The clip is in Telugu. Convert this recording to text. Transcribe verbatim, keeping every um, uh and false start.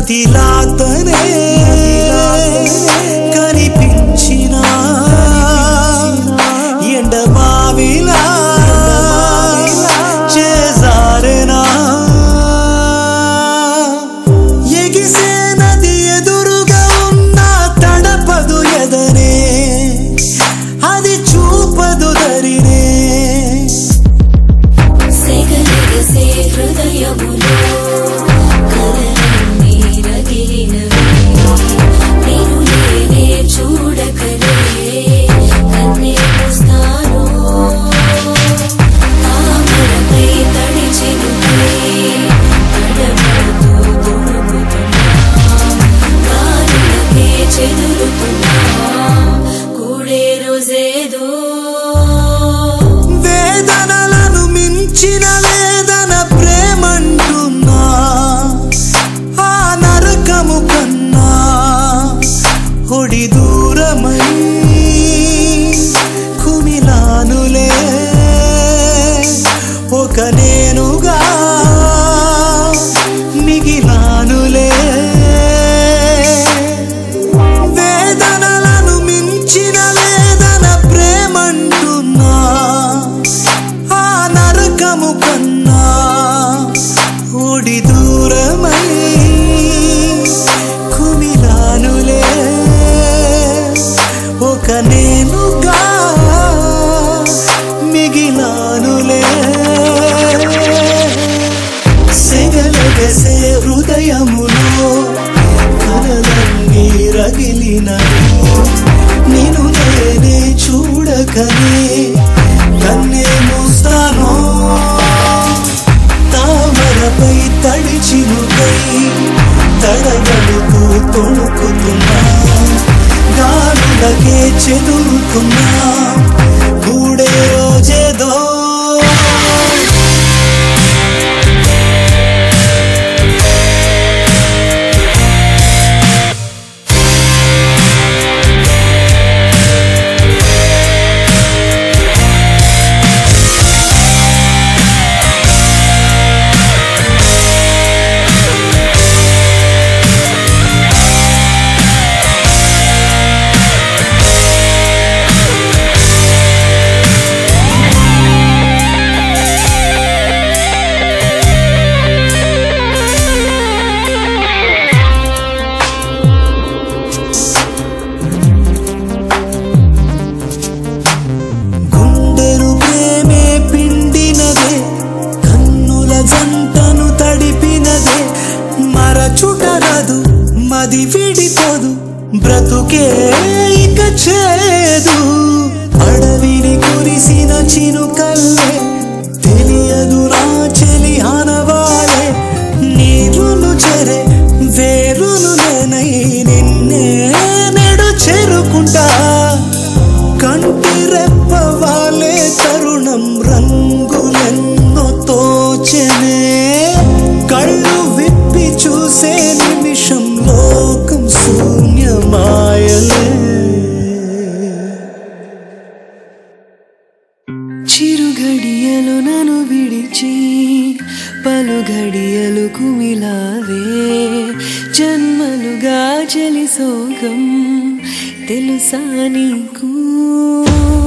మదిలాతనే కనిపించిన ఎండమావిలా చేజారెనా ఎగిసే నది ఎదురుగా ఉన్న తడపదు ఎదనే అది చూపదు దరినే సెగలెగసే హృదయములో కలలన్నీ రగిలినవి నేను లేనే చూడకనే కన్నే మూస్తాను తామరపై తడిచినుపై తడబడుతూ తొణుకుతున్నా గాలులకే చెదురుతున్నా కూడే రోజేదో వేదనలను మించిన వేదన ప్రేమంటున్నా ఆ నరకము కన్నా ఒడి దూరమై కుమిలానులే ఒక నేనుగా మిగిలానులే వేదనలను మించిన వేదన ప్రేమంటున్నా ఆ నరకము కన్నా ఒడి దూరమై కుమిలానులే ఒక నేనుగా మిగిలానులే సెగలగసే హృదయములో కలలన్నీ రగిలినవి నేను నేనే చూడకనే కన్నే మూస్తాను తామరపై తడిచినుపై తడబడుతూ తొణుకుతున్నా గాలులకే చెదురుతున్నా కూడే రోజేదో గుండెను ప్రేమే పిండినదే కన్నుల జంటను తడిపినదే మరచుటరదు మది విడిపోదు బ్రతుకే ఇక చేదు అడవిని కురిసిన చినుకల్లే తెలియదు నా చెలి ఆనవాలే నీరులు చెరే వేరులు నేనై నిన్నే నెడు చేరుకుంటా కంటి రెప్పవాలే తరుణం రంగులెన్నో తోచెనే కళ్ళు విప్పి చూసే నిమిషం లోకం శూన్యమాయలే చిరు ఘడియలు నన్ను విడిచి పలు ఘడియలు కుమిలావే జన్మలుగా చెలి సోగం తెలుసా నీకు